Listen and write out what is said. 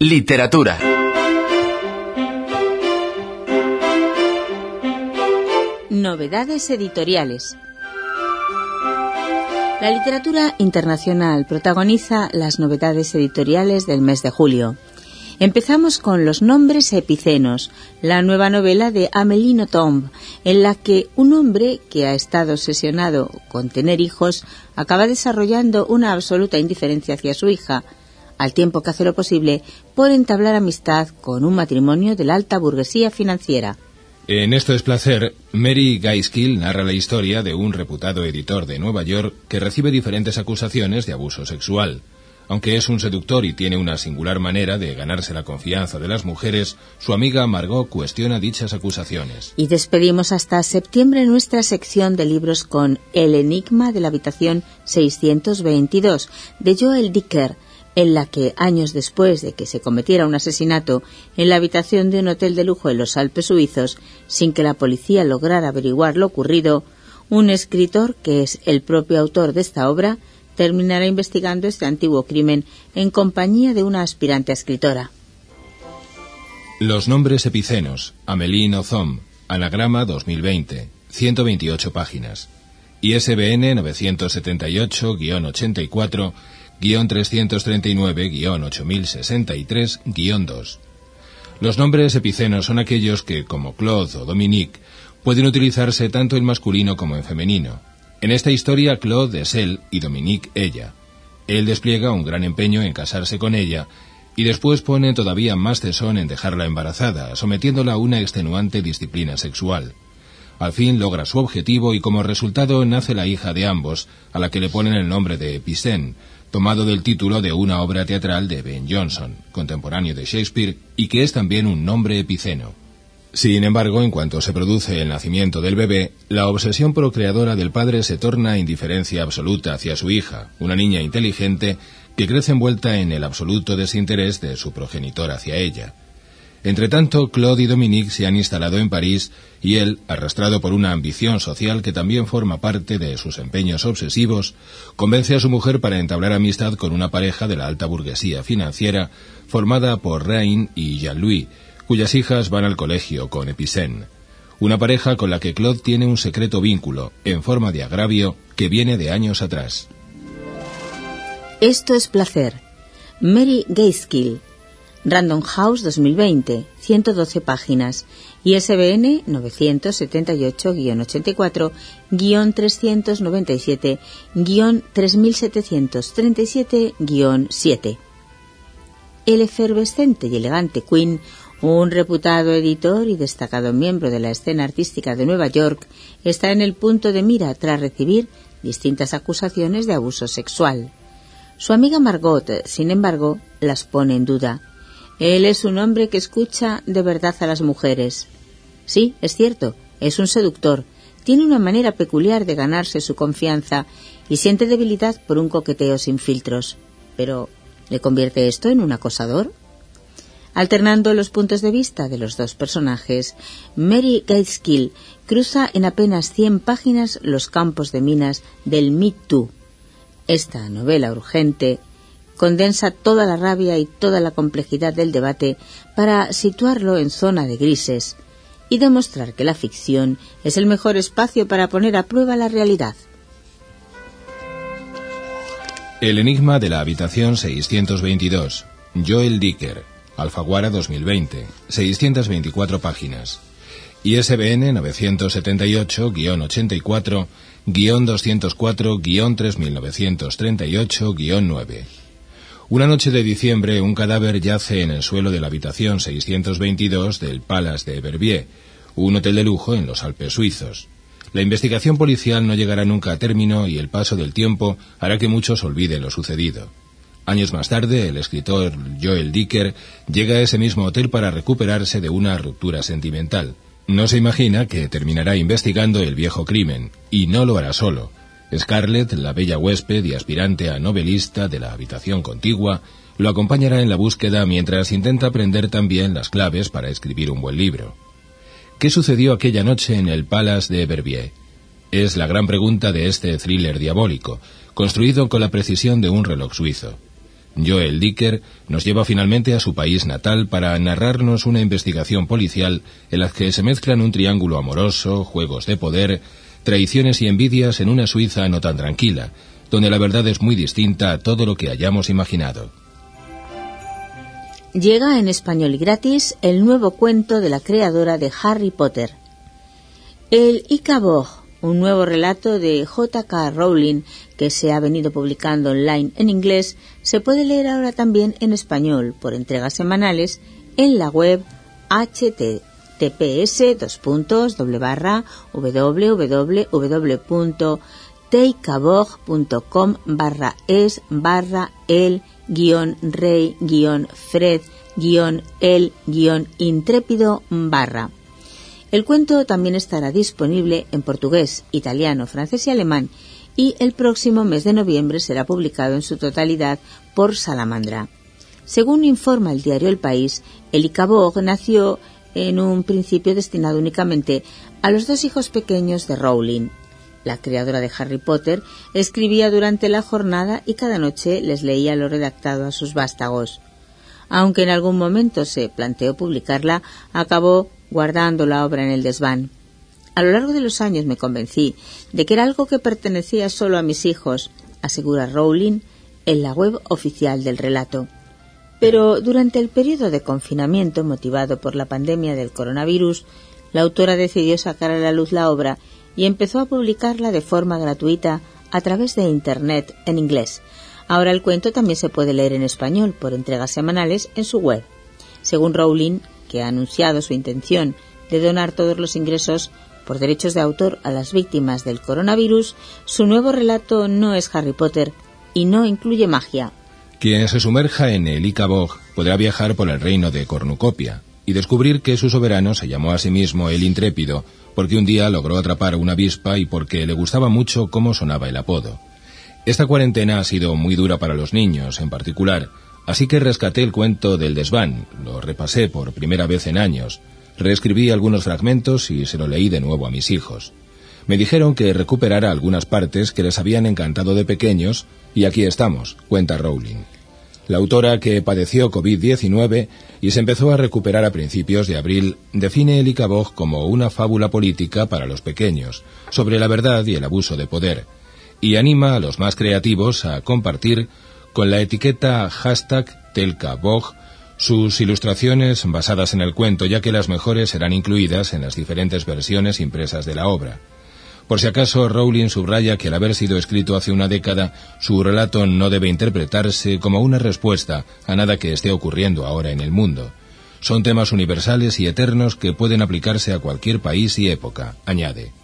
Literatura. Novedades editoriales. La literatura internacional protagoniza las novedades editoriales del mes de julio. Empezamos con Los nombres epicenos, la nueva novela de Amélie Nothomb, en la que un hombre que ha estado obsesionado con tener hijos acaba desarrollando una absoluta indiferencia hacia su hija, al tiempo que hace lo posible por entablar amistad con un matrimonio de la alta burguesía financiera. En Esto es placer, Mary Gaskill narra la historia de un reputado editor de Nueva York que recibe diferentes acusaciones de abuso sexual. Aunque es un seductor y tiene una singular manera de ganarse la confianza de las mujeres, su amiga Margot cuestiona dichas acusaciones. Y despedimos hasta septiembre nuestra sección de libros con El enigma de la habitación 622, de Joel Dicker, en la que, años después de que se cometiera un asesinato en la habitación de un hotel de lujo en los Alpes suizos, sin que la policía lograra averiguar lo ocurrido, un escritor, que es el propio autor de esta obra, terminará investigando este antiguo crimen en compañía de una aspirante a escritora. Los nombres epicenos, Amélie Nothomb, Anagrama 2020, 128 páginas. ISBN 978-839-339-8063-2. Los nombres epicenos son aquellos que, como Claude o Dominique, pueden utilizarse tanto en masculino como en femenino. En esta historia, Claude es él y Dominique ella. Él despliega un gran empeño en casarse con ella y después pone todavía más tesón en dejarla embarazada, sometiéndola a una extenuante disciplina sexual. Al fin logra su objetivo y como resultado nace la hija de ambos, a la que le ponen el nombre de Epicène, tomado del título de una obra teatral de Ben Jonson, contemporáneo de Shakespeare, y que es también un nombre epiceno. Sin embargo, en cuanto se produce el nacimiento del bebé, la obsesión procreadora del padre se torna indiferencia absoluta hacia su hija, una niña inteligente que crece envuelta en el absoluto desinterés de su progenitor hacia ella. Entretanto, Claude y Dominique se han instalado en París y él, arrastrado por una ambición social que también forma parte de sus empeños obsesivos, convence a su mujer para entablar amistad con una pareja de la alta burguesía financiera formada por Reine y Jean-Louis, cuyas hijas van al colegio con Epicène. Una pareja con la que Claude tiene un secreto vínculo, en forma de agravio, que viene de años atrás. Esto es placer. Mary Gaskill. Random House 2020, 112 páginas. ISBN 978-894-37-3737-7. El efervescente y elegante Quinn, un reputado editor y destacado miembro de la escena artística de Nueva York, está en el punto de mira tras recibir distintas acusaciones de abuso sexual. Su amiga Margot, sin embargo, las pone en duda. Él es un hombre que escucha de verdad a las mujeres. Sí, es cierto, es un seductor, tiene una manera peculiar de ganarse su confianza y siente debilidad por un coqueteo sin filtros. Pero, ¿le convierte esto en un acosador? Alternando los puntos de vista de los dos personajes, Mary Gaskill cruza en apenas 100 páginas los campos de minas del Me Too. Esta novela urgente condensa toda la rabia y toda la complejidad del debate para situarlo en zona de grises y demostrar que la ficción es el mejor espacio para poner a prueba la realidad. El enigma de la habitación 622, Joel Dicker, Alfaguara 2020, 624 páginas. ISBN 978-84-204-3938-9. Una noche de diciembre, un cadáver yace en el suelo de la habitación 622 del Palace de Verbier, un hotel de lujo en los Alpes suizos. La investigación policial no llegará nunca a término y el paso del tiempo hará que muchos olviden lo sucedido. Años más tarde, el escritor Joel Dicker llega a ese mismo hotel para recuperarse de una ruptura sentimental. No se imagina que terminará investigando el viejo crimen, y no lo hará solo. Scarlett, la bella huésped y aspirante a novelista de la habitación contigua, lo acompañará en la búsqueda mientras intenta aprender también las claves para escribir un buen libro. ¿Qué sucedió aquella noche en el Palace de Verbier? Es la gran pregunta de este thriller diabólico, construido con la precisión de un reloj suizo. Joel Dicker nos lleva finalmente a su país natal para narrarnos una investigación policial en la que se mezclan un triángulo amoroso, juegos de poder, traiciones y envidias en una Suiza no tan tranquila, donde la verdad es muy distinta a todo lo que hayamos imaginado. Llega en español y gratis el nuevo cuento de la creadora de Harry Potter. El Icabogue, un nuevo relato de J.K. Rowling que se ha venido publicando online en inglés, se puede leer ahora también en español por entregas semanales en la web https://www.teicabogue.com/es/el-fred-el-intrépido/. El cuento también estará disponible en portugués, italiano, francés y alemán, y el próximo mes de noviembre será publicado en su totalidad por Salamandra. Según informa el diario El País, el Icabogue nació en un principio destinado únicamente a los 2 hijos pequeños de Rowling. La creadora de Harry Potter escribía durante la jornada y cada noche les leía lo redactado a sus vástagos. Aunque en algún momento se planteó publicarla, acabó guardando la obra en el desván. A lo largo de los años me convencí de que era algo que pertenecía solo a mis hijos, asegura Rowling en la web oficial del relato. Pero durante el periodo de confinamiento motivado por la pandemia del coronavirus, la autora decidió sacar a la luz la obra y empezó a publicarla de forma gratuita a través de Internet en inglés. Ahora el cuento también se puede leer en español por entregas semanales en su web. Según Rowling, que ha anunciado su intención de donar todos los ingresos por derechos de autor a las víctimas del coronavirus, su nuevo relato no es Harry Potter y no incluye magia. Quien se sumerja en el Icabogue podrá viajar por el reino de Cornucopia y descubrir que su soberano se llamó a sí mismo el Intrépido porque un día logró atrapar una avispa y porque le gustaba mucho cómo sonaba el apodo. Esta cuarentena ha sido muy dura para los niños en particular, así que rescaté el cuento del desván, lo repasé por primera vez en años, reescribí algunos fragmentos y se lo leí de nuevo a mis hijos. Me dijeron que recuperara algunas partes que les habían encantado de pequeños y aquí estamos, cuenta Rowling. La autora, que padeció COVID-19 y se empezó a recuperar a principios de abril, define el Icabogue como una fábula política para los pequeños, sobre la verdad y el abuso de poder, y anima a los más creativos a compartir con la etiqueta #Telcabogue sus ilustraciones basadas en el cuento, ya que las mejores serán incluidas en las diferentes versiones impresas de la obra. Por si acaso, Rowling subraya que al haber sido escrito hace una década, su relato no debe interpretarse como una respuesta a nada que esté ocurriendo ahora en el mundo. Son temas universales y eternos que pueden aplicarse a cualquier país y época, añade.